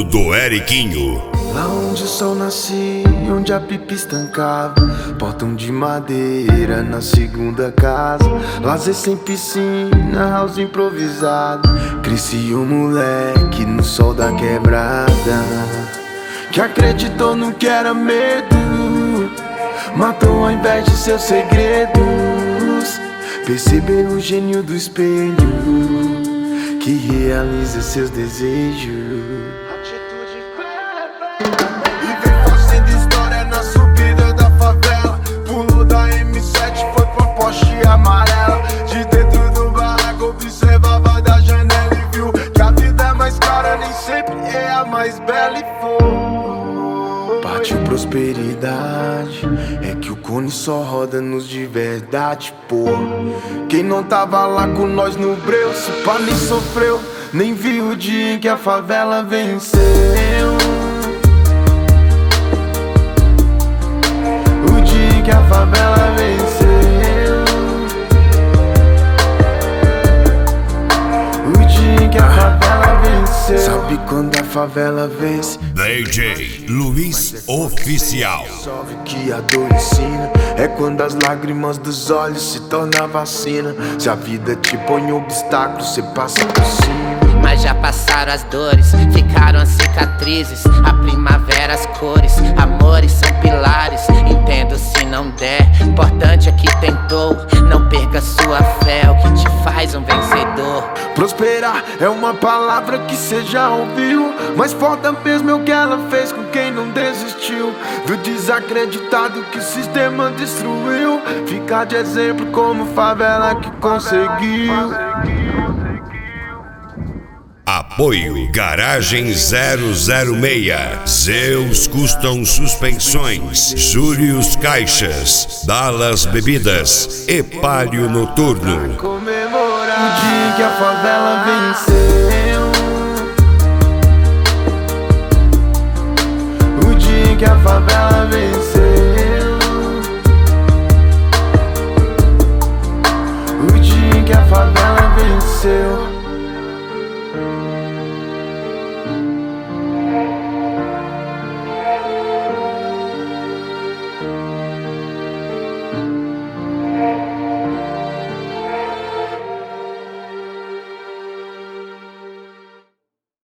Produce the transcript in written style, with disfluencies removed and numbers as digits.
mundo do Eriquinho. Lá onde o sol nascia, onde a pipa estancava, portão de madeira na segunda casa, lazer sem piscina, house improvisado. Cresci um moleque no sol da quebrada, que acreditou no que era medo, matou ao invés de seus segredos. Perceber o gênio do espelho, que realiza seus desejos. E vem fazendo história na subida da favela. Pulou da M7, foi pra Porsche amarela. De dentro do barraco observava da janela e viu que a vida é mais cara, nem sempre é a mais bela. E foi, partiu prosperidade, é que o cone só roda nos de verdade, pô. Quem não tava lá com nós no breu, se pá nem sofreu, nem viu o dia em que a favela venceu. O dia em que a favela venceu. O dia em que a favela venceu. Sabe quando a favela vence? DJ Luiz Oficial. Salve que a dor ensina, é quando as lágrimas dos olhos se tornam vacina. Se a vida te põe obstáculos, você passa por cima. Mas já passaram as dores, ficaram as cicatrizes. A primavera, as cores, amores são pilares. Entendo se não der, importante é que tentou. Não perca sua fé, é o que te faz um vencedor. Prosperar é uma palavra que cê já ouviu, mas foda mesmo é o que ela fez com quem não desistiu. Do desacreditado que o sistema destruiu, ficar de exemplo como favela que conseguiu. Apoio Garagem 006, Zeus Custom Suspensões, Július Caixas, Dallas Bebidas e Palio Noturno. Comemorar o dia que a favela venceu. O dia que a favela venceu.